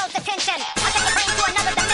close attention. I'll take your brain to another dimension.